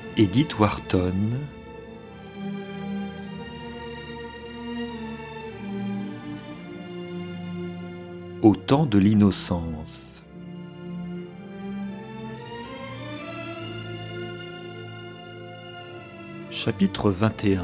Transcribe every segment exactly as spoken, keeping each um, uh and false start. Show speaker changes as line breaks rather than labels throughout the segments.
Edith Wharton. Au temps de l'innocence. Chapitre vingt et un.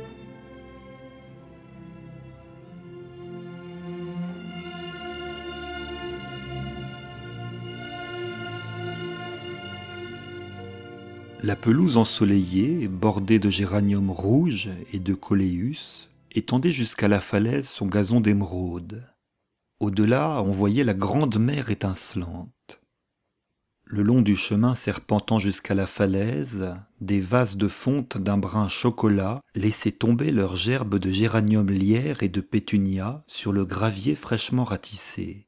La pelouse ensoleillée, bordée de géraniums rouges et de coléus, étendait jusqu'à la falaise son gazon d'émeraude. Au-delà, on voyait la grande mer étincelante. Le long du chemin serpentant jusqu'à la falaise, des vases de fonte d'un brun chocolat laissaient tomber leurs gerbes de géranium lierre et de pétunia sur le gravier fraîchement ratissé.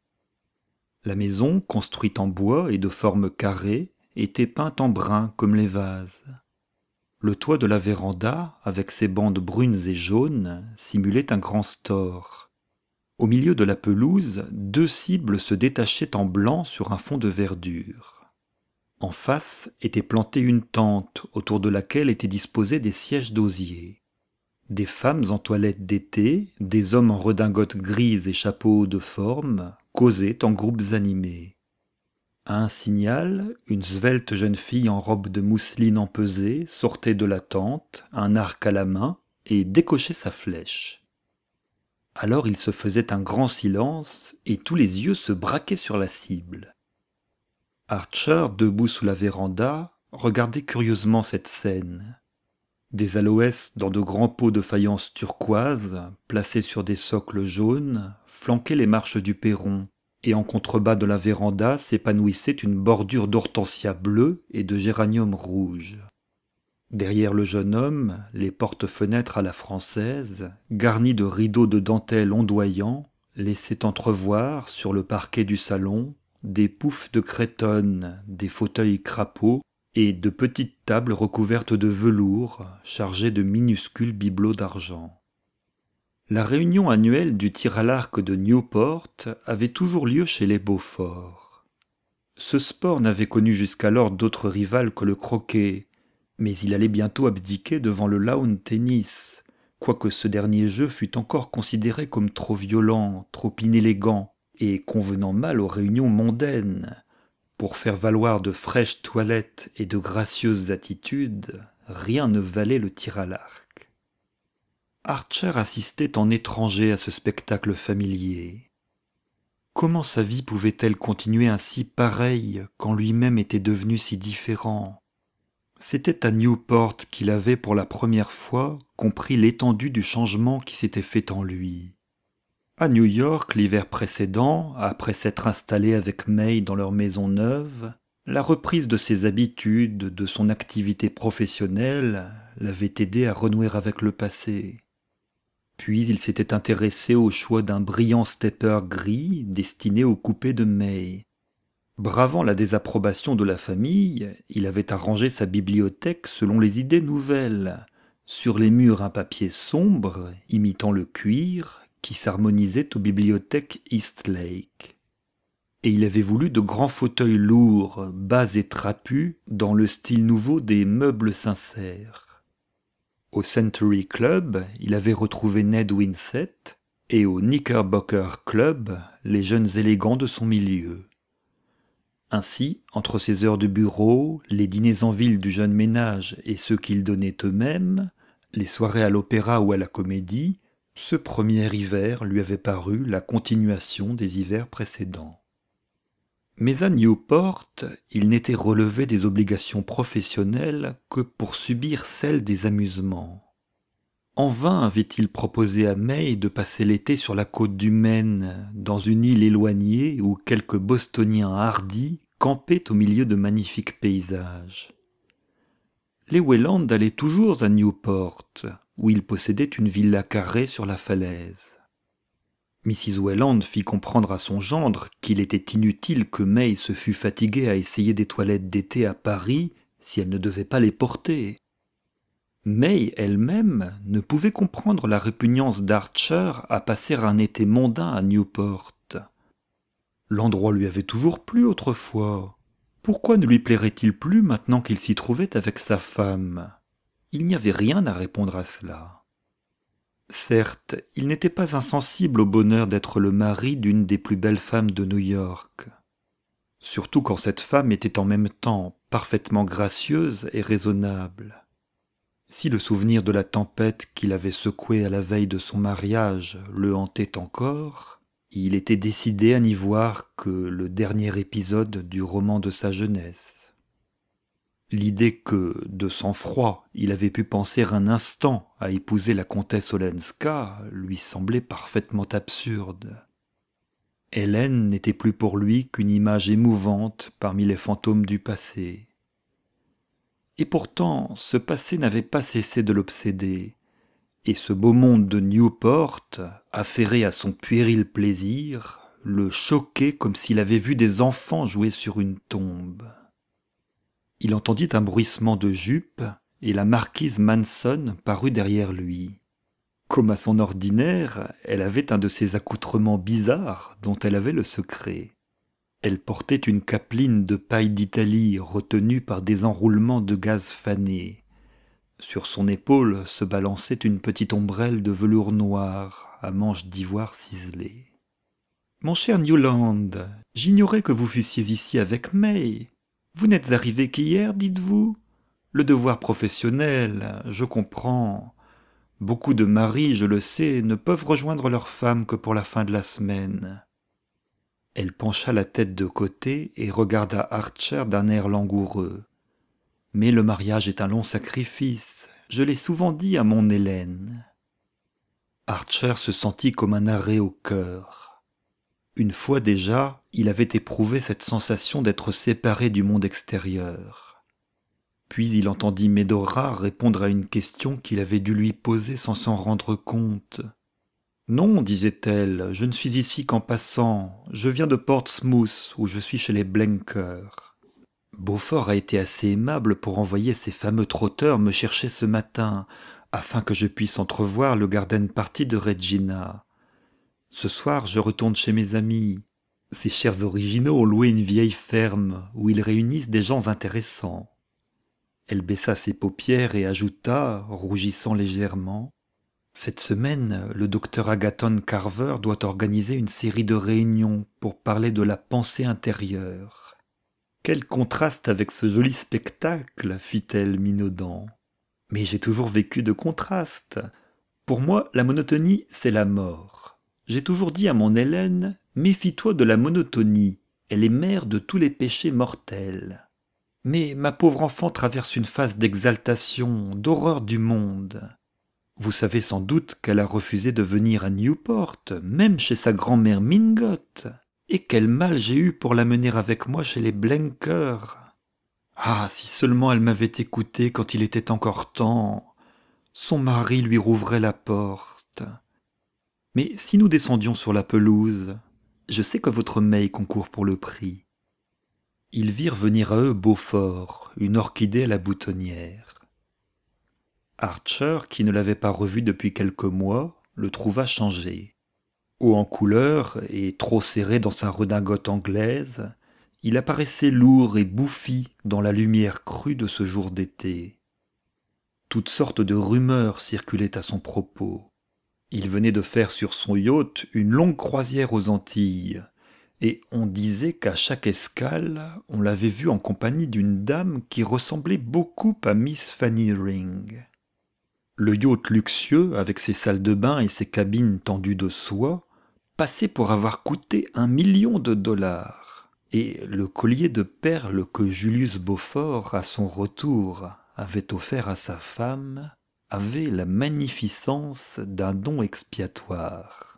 La maison, construite en bois et de forme carrée, était peinte en brun comme les vases. Le toit de la véranda, avec ses bandes brunes et jaunes, simulait un grand store. Au milieu de la pelouse, deux cibles se détachaient en blanc sur un fond de verdure. En face était plantée une tente autour de laquelle étaient disposés des sièges d'osier. Des femmes en toilette d'été, des hommes en redingote grise et chapeaux de forme, causaient en groupes animés. À un signal, une svelte jeune fille en robe de mousseline empesée sortait de la tente, un arc à la main, et décochait sa flèche. Alors il se faisait un grand silence, et tous les yeux se braquaient sur la cible. Archer, debout sous la véranda, regardait curieusement cette scène. Des aloès dans de grands pots de faïence turquoise, placés sur des socles jaunes, flanquaient les marches du perron, et en contrebas de la véranda s'épanouissait une bordure d'hortensia bleue et de géranium rouge. Derrière le jeune homme, les portes-fenêtres à la française, garnies de rideaux de dentelle ondoyants, laissaient entrevoir, sur le parquet du salon, des poufs de cretonne, des fauteuils crapauds et de petites tables recouvertes de velours, chargées de minuscules bibelots d'argent. La réunion annuelle du tir à l'arc de Newport avait toujours lieu chez les Beaufort. Ce sport n'avait connu jusqu'alors d'autre rival que le croquet, mais il allait bientôt abdiquer devant le lawn tennis, quoique ce dernier jeu fût encore considéré comme trop violent, trop inélégant, et convenant mal aux réunions mondaines. Pour faire valoir de fraîches toilettes et de gracieuses attitudes, rien ne valait le tir à l'arc. Archer assistait en étranger à ce spectacle familier. Comment sa vie pouvait-elle continuer ainsi pareille quand lui-même était devenu si différent ? C'était à Newport qu'il avait pour la première fois compris l'étendue du changement qui s'était fait en lui. À New York, l'hiver précédent, après s'être installé avec May dans leur maison neuve, la reprise de ses habitudes, de son activité professionnelle, l'avait aidé à renouer avec le passé. Puis il s'était intéressé au choix d'un brillant stepper gris destiné au coupé de May. Bravant la désapprobation de la famille, il avait arrangé sa bibliothèque selon les idées nouvelles. Sur les murs un papier sombre, imitant le cuir, qui s'harmonisait aux bibliothèques Eastlake. Et il avait voulu de grands fauteuils lourds, bas et trapus, dans le style nouveau des meubles sincères. Au Century Club, il avait retrouvé Ned Winsett, et au Knickerbocker Club, les jeunes élégants de son milieu. Ainsi, entre ses heures de bureau, les dîners en ville du jeune ménage et ceux qu'ils donnaient eux-mêmes, les soirées à l'opéra ou à la comédie, ce premier hiver lui avait paru la continuation des hivers précédents. Mais à Newport, il n'était relevé des obligations professionnelles que pour subir celles des amusements. En vain avait-il proposé à May de passer l'été sur la côte du Maine, dans une île éloignée où quelques Bostoniens hardis campaient au milieu de magnifiques paysages. Les Wayland allaient toujours à Newport, où ils possédaient une villa carrée sur la falaise. Missus Wayland fit comprendre à son gendre qu'il était inutile que May se fût fatiguée à essayer des toilettes d'été à Paris si elle ne devait pas les porter. May elle-même ne pouvait comprendre la répugnance d'Archer à passer un été mondain à Newport. L'endroit lui avait toujours plu autrefois. Pourquoi ne lui plairait-il plus maintenant qu'il s'y trouvait avec sa femme? Il n'y avait rien à répondre à cela. Certes, il n'était pas insensible au bonheur d'être le mari d'une des plus belles femmes de New York. Surtout quand cette femme était en même temps parfaitement gracieuse et raisonnable. Si le souvenir de la tempête qu'il avait secouée à la veille de son mariage le hantait encore, il était décidé à n'y voir que le dernier épisode du roman de sa jeunesse. L'idée que, de sang-froid, il avait pu penser un instant à épouser la comtesse Olenska lui semblait parfaitement absurde. Hélène n'était plus pour lui qu'une image émouvante parmi les fantômes du passé. Et pourtant, ce passé n'avait pas cessé de l'obséder, et ce beau monde de Newport, affairé à son puéril plaisir, le choquait comme s'il avait vu des enfants jouer sur une tombe. Il entendit un bruissement de jupe, et la marquise Manson parut derrière lui. Comme à son ordinaire, elle avait un de ces accoutrements bizarres dont elle avait le secret. Elle portait une capeline de paille d'Italie retenue par des enroulements de gaze fané. Sur son épaule se balançait une petite ombrelle de velours noir à manches d'ivoire ciselées. « Mon cher Newland, j'ignorais que vous fussiez ici avec May. Vous n'êtes arrivé qu'hier, dites-vous? Le devoir professionnel, je comprends. Beaucoup de maris, je le sais, ne peuvent rejoindre leur femme que pour la fin de la semaine. » Elle pencha la tête de côté et regarda Archer d'un air langoureux. « Mais le mariage est un long sacrifice, je l'ai souvent dit à mon Hélène. » Archer se sentit comme un arrêt au cœur. Une fois déjà, il avait éprouvé cette sensation d'être séparé du monde extérieur. Puis il entendit Médora répondre à une question qu'il avait dû lui poser sans s'en rendre compte. « Non, disait-elle, je ne suis ici qu'en passant. Je viens de Portsmouth, où je suis chez les Blenker. Beaufort a été assez aimable pour envoyer ces fameux trotteurs me chercher ce matin, afin que je puisse entrevoir le garden party de Regina. Ce soir, je retourne chez mes amis. Ces chers originaux ont loué une vieille ferme, où ils réunissent des gens intéressants. » Elle baissa ses paupières et ajouta, rougissant légèrement, « Cette semaine, le docteur Agathon Carver doit organiser une série de réunions pour parler de la pensée intérieure. » « Quel contraste avec ce joli spectacle, fit-elle minaudant. « Mais j'ai toujours vécu de contraste. Pour moi, la monotonie, c'est la mort. J'ai toujours dit à mon Hélène, méfie-toi de la monotonie, elle est mère de tous les péchés mortels. Mais ma pauvre enfant traverse une phase d'exaltation, d'horreur du monde. Vous savez sans doute qu'elle a refusé de venir à Newport, même chez sa grand-mère Mingot. Et quel mal j'ai eu pour la mener avec moi chez les Blenker. Ah, si seulement elle m'avait écouté quand il était encore temps. Son mari lui rouvrait la porte. Mais si nous descendions sur la pelouse, je sais que votre May concourt pour le prix. » Ils virent venir à eux Beaufort, une orchidée à la boutonnière. Archer, qui ne l'avait pas revu depuis quelques mois, le trouva changé. Haut en couleur et trop serré dans sa redingote anglaise, il apparaissait lourd et bouffi dans la lumière crue de ce jour d'été. Toutes sortes de rumeurs circulaient à son propos. Il venait de faire sur son yacht une longue croisière aux Antilles, et on disait qu'à chaque escale, on l'avait vu en compagnie d'une dame qui ressemblait beaucoup à Miss Fanny Ring. Le yacht luxueux, avec ses salles de bain et ses cabines tendues de soie, passait pour avoir coûté un million de dollars. Et le collier de perles que Julius Beaufort, à son retour, avait offert à sa femme, avait la magnificence d'un don expiatoire.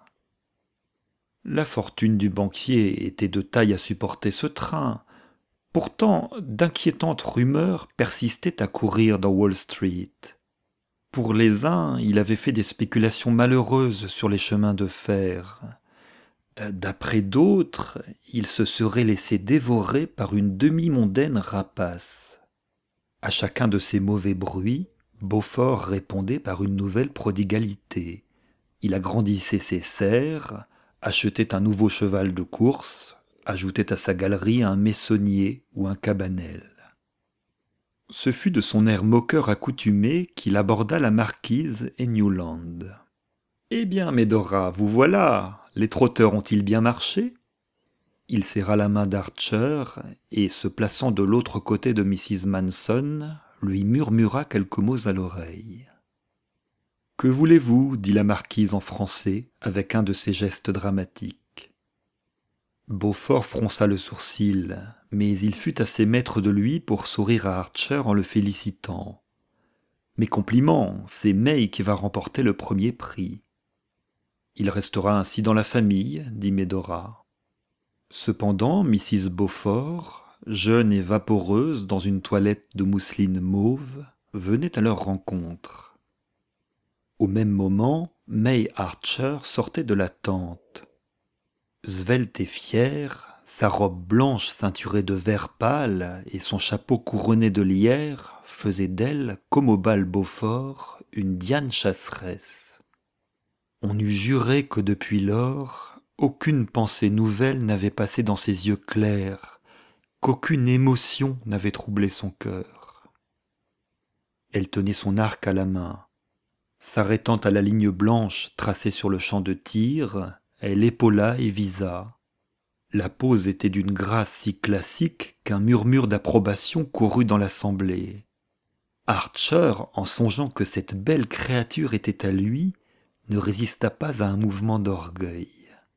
La fortune du banquier était de taille à supporter ce train. Pourtant, d'inquiétantes rumeurs persistaient à courir dans Wall Street. Pour les uns, il avait fait des spéculations malheureuses sur les chemins de fer. D'après d'autres, il se serait laissé dévorer par une demi-mondaine rapace. À chacun de ces mauvais bruits, Beaufort répondait par une nouvelle prodigalité. Il agrandissait ses serres, achetait un nouveau cheval de course, ajoutait à sa galerie un meissonnier ou un cabanel. Ce fut de son air moqueur accoutumé qu'il aborda la marquise et Newland. « Eh bien, Médora, vous voilà. Les trotteurs ont-ils bien marché ?» Il serra la main d'Archer et, se plaçant de l'autre côté de missus Manson, lui murmura quelques mots à l'oreille. « Que voulez-vous » dit la marquise en français, avec un de ses gestes dramatiques. Beaufort fronça le sourcil, mais il fut assez maître de lui pour sourire à Archer en le félicitant. « Mes compliments, c'est May qui va remporter le premier prix. » « Il restera ainsi dans la famille, » dit Médora. Cependant, missus Beaufort, jeune et vaporeuse dans une toilette de mousseline mauve, venait à leur rencontre. Au même moment, May Archer sortait de la tente. Svelte et fière, sa robe blanche ceinturée de vert pâle et son chapeau couronné de lierre faisaient d'elle, comme au bal Beaufort, une Diane chasseresse. On eût juré que depuis lors, aucune pensée nouvelle n'avait passé dans ses yeux clairs, qu'aucune émotion n'avait troublé son cœur. Elle tenait son arc à la main. S'arrêtant à la ligne blanche tracée sur le champ de tir, elle épaula et visa. La pose était d'une grâce si classique qu'un murmure d'approbation courut dans l'assemblée. Archer, en songeant que cette belle créature était à lui, ne résista pas à un mouvement d'orgueil.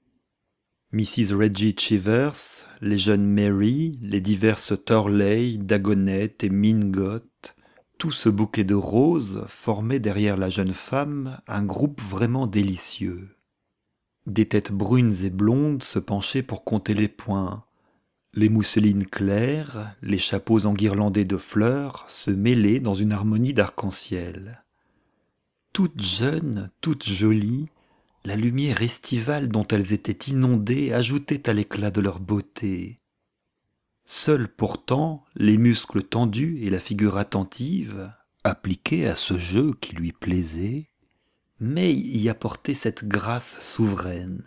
missus Reggie Chivers, les jeunes Mary, les diverses Torley, Dagonet et Mingot, tout ce bouquet de roses formait derrière la jeune femme un groupe vraiment délicieux. Des têtes brunes et blondes se penchaient pour compter les points. Les mousselines claires, les chapeaux enguirlandés de fleurs se mêlaient dans une harmonie d'arc-en-ciel. Toutes jeunes, toutes jolies, la lumière estivale dont elles étaient inondées ajoutait à l'éclat de leur beauté. Seuls pourtant, les muscles tendus et la figure attentive, appliqués à ce jeu qui lui plaisait, mais y apportaient cette grâce souveraine.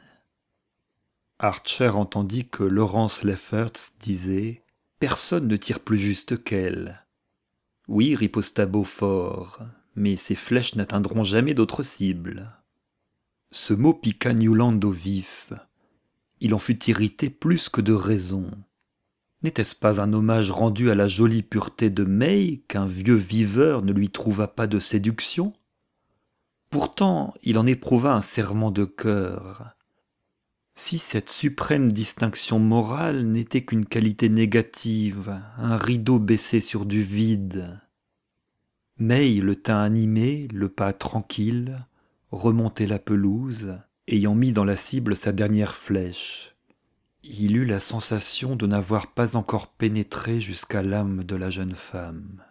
Archer entendit que Laurence Lefferts disait « Personne ne tire plus juste qu'elle. » Oui, riposta Beaufort, mais ces flèches n'atteindront jamais d'autres cibles. Ce mot piqua Newland au vif. Il en fut irrité plus que de raison. N'était-ce pas un hommage rendu à la jolie pureté de May qu'un vieux viveur ne lui trouva pas de séduction? Pourtant, il en éprouva un serrement de cœur. Si cette suprême distinction morale n'était qu'une qualité négative, un rideau baissé sur du vide. May, le teint animé, le pas tranquille, remontait la pelouse, ayant mis dans la cible sa dernière flèche. Il eut la sensation de n'avoir pas encore pénétré jusqu'à l'âme de la jeune femme.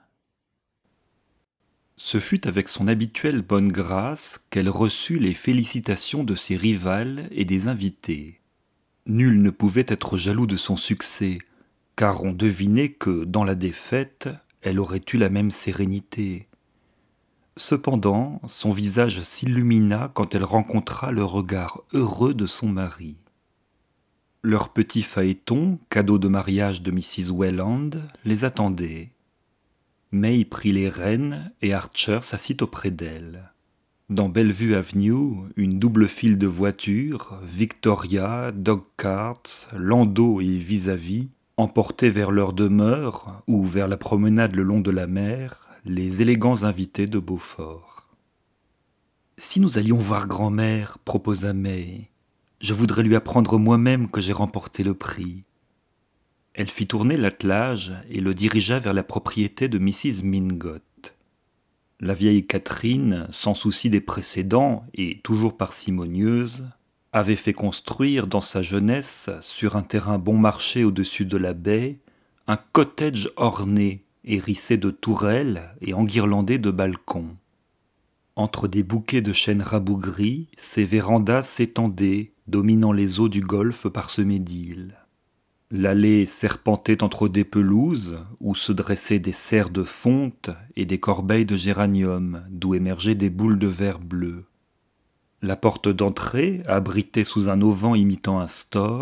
Ce fut avec son habituelle bonne grâce qu'elle reçut les félicitations de ses rivales et des invités. Nul ne pouvait être jaloux de son succès, car on devinait que, dans la défaite, elle aurait eu la même sérénité. Cependant, son visage s'illumina quand elle rencontra le regard heureux de son mari. Leur petit phaéton, cadeau de mariage de missus Welland, les attendait. May prit les rênes et Archer s'assit auprès d'elle. Dans Bellevue Avenue, une double file de voitures, Victoria, dog-carts, landau et vis-à-vis, emportaient vers leur demeure ou vers la promenade le long de la mer les élégants invités de Beaufort. « Si nous allions voir grand-mère, proposa May, je voudrais lui apprendre moi-même que j'ai remporté le prix. » Elle fit tourner l'attelage et le dirigea vers la propriété de missus Mingot. La vieille Catherine, sans souci des précédents et toujours parcimonieuse, avait fait construire dans sa jeunesse, sur un terrain bon marché au-dessus de la baie, un cottage orné, hérissé de tourelles et enguirlandé de balcons. Entre des bouquets de chênes rabougris, ces vérandas s'étendaient, dominant les eaux du golfe parsemées d'îles. L'allée serpentait entre des pelouses, où se dressaient des serres de fonte et des corbeilles de géranium, d'où émergeaient des boules de verre bleu. La porte d'entrée, abritée sous un auvent imitant un store,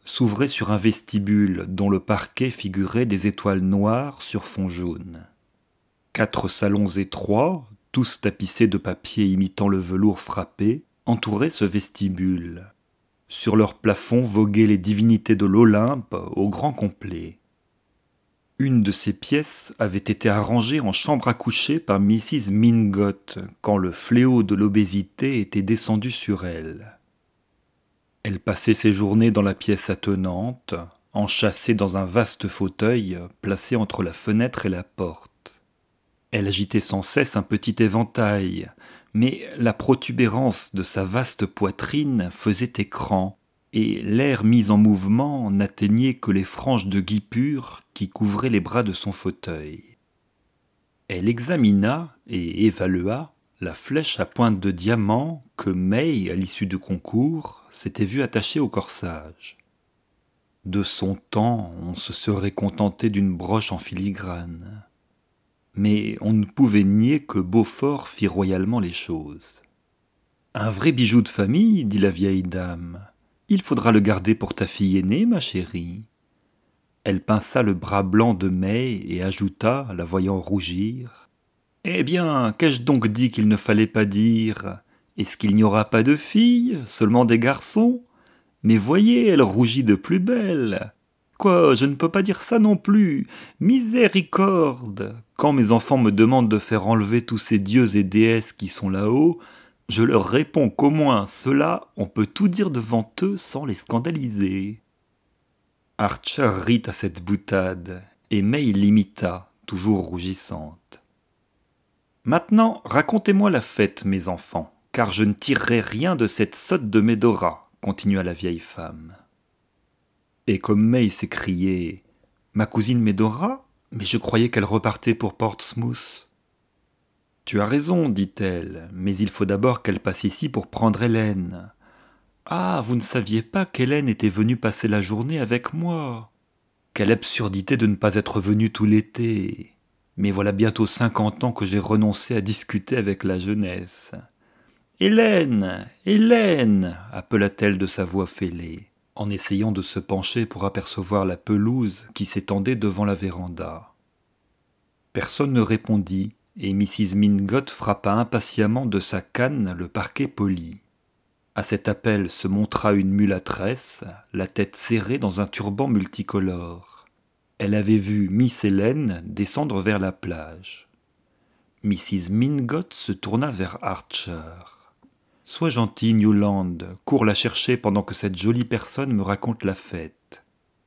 s'ouvrait sur un vestibule dont le parquet figurait des étoiles noires sur fond jaune. Quatre salons étroits, tous tapissés de papier imitant le velours frappé, entouraient ce vestibule. Sur leur plafond voguaient les divinités de l'Olympe au grand complet. Une de ces pièces avait été arrangée en chambre à coucher par missus Mingott quand le fléau de l'obésité était descendu sur elle. Elle passait ses journées dans la pièce attenante, enchâssée dans un vaste fauteuil placé entre la fenêtre et la porte. Elle agitait sans cesse un petit éventail, mais la protubérance de sa vaste poitrine faisait écran, et l'air mis en mouvement n'atteignait que les franges de guipure qui couvraient les bras de son fauteuil. Elle examina et évalua la flèche à pointe de diamant que May, à l'issue du concours, s'était vue attachée au corsage. De son temps, on se serait contenté d'une broche en filigrane. Mais on ne pouvait nier que Beaufort fit royalement les choses. « Un vrai bijou de famille, dit la vieille dame. Il faudra le garder pour ta fille aînée, ma chérie. » Elle pinça le bras blanc de May et ajouta, la voyant rougir. « Eh bien, qu'ai-je donc dit qu'il ne fallait pas dire? Est-ce qu'il n'y aura pas de filles, seulement des garçons? Mais voyez, elle rougit de plus belle. Quoi, je ne peux pas dire ça non plus. Miséricorde! Quand mes enfants me demandent de faire enlever tous ces dieux et déesses qui sont là-haut, je leur réponds qu'au moins ceux-là, on peut tout dire devant eux sans les scandaliser. » Archer rit à cette boutade, et May l'imita, toujours rougissante. « Maintenant, racontez-moi la fête, mes enfants, car je ne tirerai rien de cette sotte de Médora, continua la vieille femme. Et comme May s'écriait « Ma cousine Médora? Mais je croyais qu'elle repartait pour Portsmouth. » « Tu as raison, dit-elle, mais il faut d'abord qu'elle passe ici pour prendre Hélène. »« Ah, vous ne saviez pas qu'Hélène était venue passer la journée avec moi. Quelle absurdité de ne pas être venue tout l'été. Mais voilà bientôt cinquante ans que j'ai renoncé à discuter avec la jeunesse. »« Hélène, Hélène !» appela-t-elle de sa voix fêlée, en essayant de se pencher pour apercevoir la pelouse qui s'étendait devant la véranda. Personne ne répondit, et missus Mingott frappa impatiemment de sa canne le parquet poli. À cet appel se montra une mulâtresse, la tête serrée dans un turban multicolore. Elle avait vu Miss Hélène descendre vers la plage. missus Mingott se tourna vers Archer. « Sois gentil, Newland, cours la chercher pendant que cette jolie personne me raconte la fête. »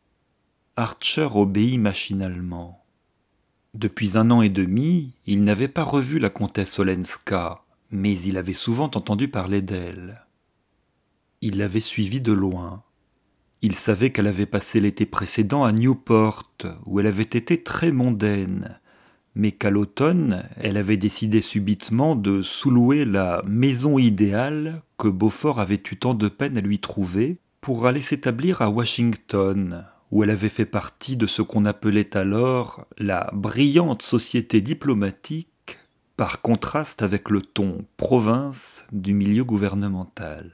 Archer obéit machinalement. Depuis un an et demi, il n'avait pas revu la comtesse Olenska, mais il avait souvent entendu parler d'elle. Il l'avait suivie de loin. Il savait qu'elle avait passé l'été précédent à Newport, où elle avait été très mondaine, mais qu'à l'automne, elle avait décidé subitement de sous-louer la maison idéale que Beaufort avait eu tant de peine à lui trouver pour aller s'établir à Washington, où elle avait fait partie de ce qu'on appelait alors la brillante société diplomatique, par contraste avec le ton province du milieu gouvernemental.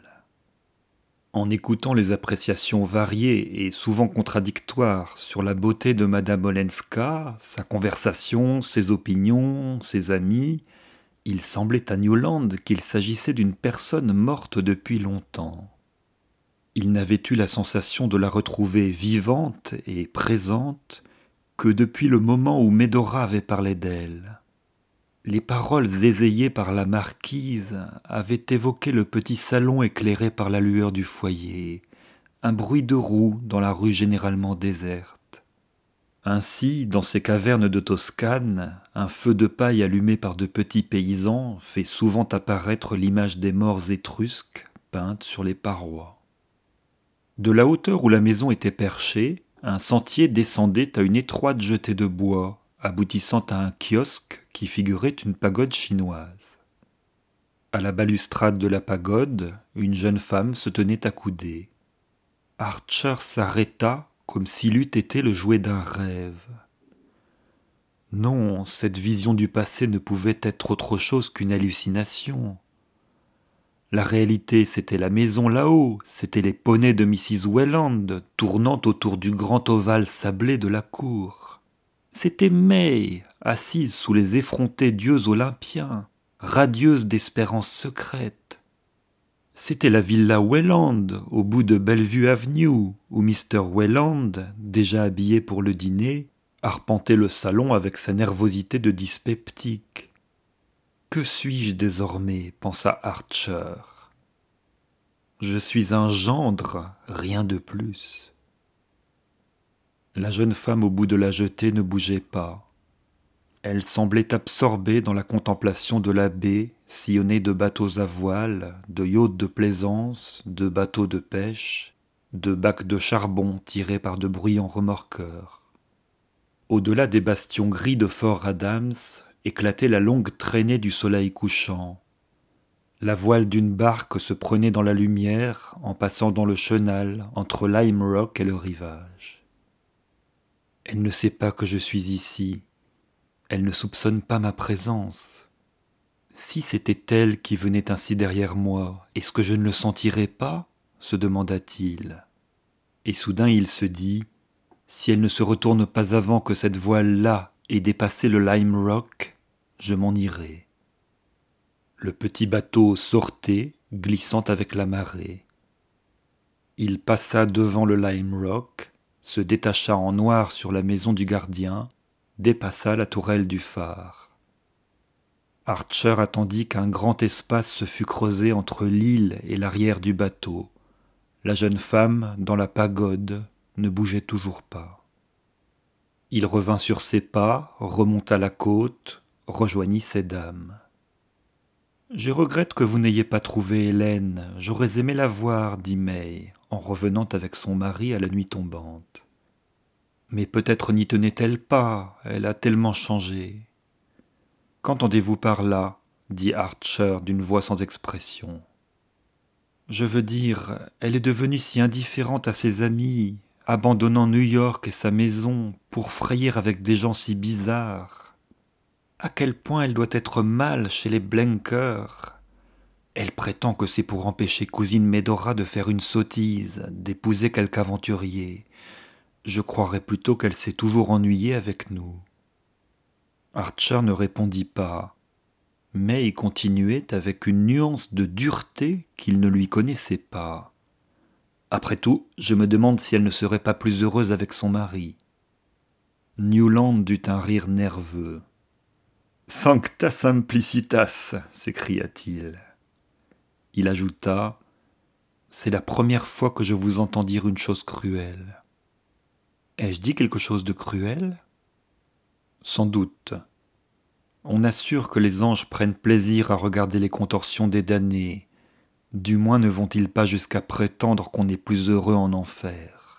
En écoutant les appréciations variées et souvent contradictoires sur la beauté de Madame Olenska, sa conversation, ses opinions, ses amis, il semblait à Newland qu'il s'agissait d'une personne morte depuis longtemps. Il n'avait eu la sensation de la retrouver vivante et présente que depuis le moment où Médora avait parlé d'elle. Les paroles ézéillées par la marquise avaient évoqué le petit salon éclairé par la lueur du foyer, un bruit de roues dans la rue généralement déserte. Ainsi, dans ces cavernes de Toscane, un feu de paille allumé par de petits paysans fait souvent apparaître l'image des morts étrusques peinte sur les parois. De la hauteur où la maison était perchée, un sentier descendait à une étroite jetée de bois, aboutissant à un kiosque qui figurait une pagode chinoise. À la balustrade de la pagode, une jeune femme se tenait accoudée. Archer s'arrêta comme s'il eût été le jouet d'un rêve. Non, cette vision du passé ne pouvait être autre chose qu'une hallucination. La réalité, c'était la maison là-haut, c'étaient les poneys de missus Welland, tournant autour du grand ovale sablé de la cour. C'était May, assise sous les effrontés dieux olympiens, radieuse d'espérances secrètes. C'était la villa Welland, au bout de Bellevue Avenue, où mister Welland, déjà habillé pour le dîner, arpentait le salon avec sa nervosité de dyspeptique. Que suis-je désormais, pensa Archer. Je suis un gendre, rien de plus. La jeune femme au bout de la jetée ne bougeait pas. Elle semblait absorbée dans la contemplation de la baie, sillonnée de bateaux à voile, de yachts de plaisance, de bateaux de pêche, de bacs de charbon tirés par de bruyants remorqueurs. Au-delà des bastions gris de Fort Adams éclatait la longue traînée du soleil couchant. La voile d'une barque se prenait dans la lumière en passant dans le chenal entre Lime Rock et le rivage. Elle ne sait pas que je suis ici. Elle ne soupçonne pas ma présence. Si c'était elle qui venait ainsi derrière moi, est-ce que je ne le sentirais pas ? Se demanda-t-il. Et soudain il se dit, si elle ne se retourne pas avant que cette voile-là ait dépassé le Lime Rock, je m'en irai. Le petit bateau sortait, glissant avec la marée. Il passa devant le Lime Rock, se détacha en noir sur la maison du gardien, dépassa la tourelle du phare. Archer attendit qu'un grand espace se fût creusé entre l'île et l'arrière du bateau. La jeune femme, dans la pagode, ne bougeait toujours pas. Il revint sur ses pas, remonta la côte, rejoignit ses dames. « Je regrette que vous n'ayez pas trouvé Hélène, j'aurais aimé la voir, dit May, en revenant avec son mari à la nuit tombante. Mais peut-être n'y tenait-elle pas, elle a tellement changé. Qu'entendez-vous par là ? Dit Archer d'une voix sans expression. Je veux dire, elle est devenue si indifférente à ses amis, abandonnant New York et sa maison pour frayer avec des gens si bizarres. À quel point elle doit être mal chez les Blenkers. Elle prétend que c'est pour empêcher cousine Medora de faire une sottise, d'épouser quelque aventurier. Je croirais plutôt qu'elle s'est toujours ennuyée avec nous. Archer ne répondit pas, mais il continuait avec une nuance de dureté qu'il ne lui connaissait pas. Après tout, je me demande si elle ne serait pas plus heureuse avec son mari. Newland dut un rire nerveux. « Sancta simplicitas !» s'écria-t-il. Il ajouta « C'est la première fois que je vous entends dire une chose cruelle. » « Ai-je dit quelque chose de cruel ? » Sans doute. On assure que les anges prennent plaisir à regarder les contorsions des damnés. Du moins ne vont-ils pas jusqu'à prétendre qu'on est plus heureux en enfer.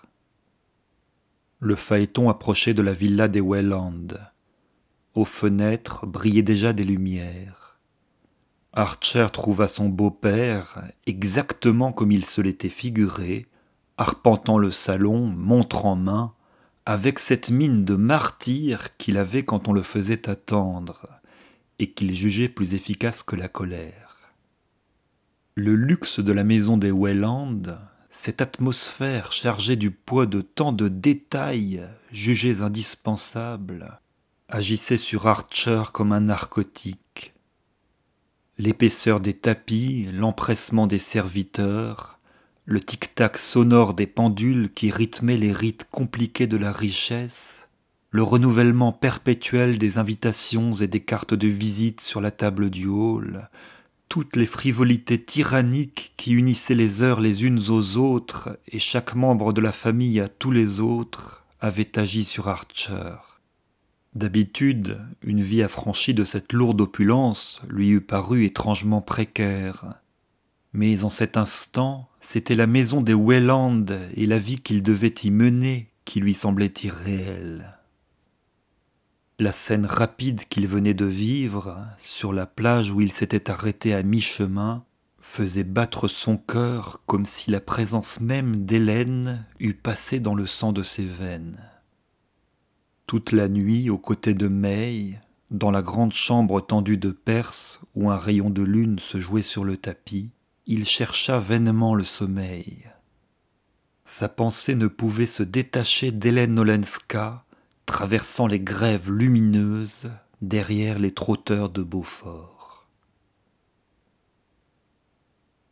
Le phaéton approchait de la villa des Welland. Aux fenêtres brillaient déjà des lumières. Archer trouva son beau-père, exactement comme il se l'était figuré, arpentant le salon, montre en main, avec cette mine de martyr qu'il avait quand on le faisait attendre, et qu'il jugeait plus efficace que la colère. Le luxe de la maison des Welland, cette atmosphère chargée du poids de tant de détails jugés indispensables, agissait sur Archer comme un narcotique. L'épaisseur des tapis, l'empressement des serviteurs, le tic-tac sonore des pendules qui rythmaient les rites compliqués de la richesse, le renouvellement perpétuel des invitations et des cartes de visite sur la table du hall, toutes les frivolités tyranniques qui unissaient les heures les unes aux autres et chaque membre de la famille à tous les autres, avaient agi sur Archer. D'habitude, une vie affranchie de cette lourde opulence lui eût paru étrangement précaire. Mais en cet instant, c'était la maison des Welland et la vie qu'il devait y mener qui lui semblait irréelle. La scène rapide qu'il venait de vivre, sur la plage où il s'était arrêté à mi-chemin, faisait battre son cœur comme si la présence même d'Hélène eût passé dans le sang de ses veines. Toute la nuit, aux côtés de May, dans la grande chambre tendue de Perse où un rayon de lune se jouait sur le tapis, il chercha vainement le sommeil. Sa pensée ne pouvait se détacher d'Hélène Olenska, traversant les grèves lumineuses derrière les trotteurs de Beaufort.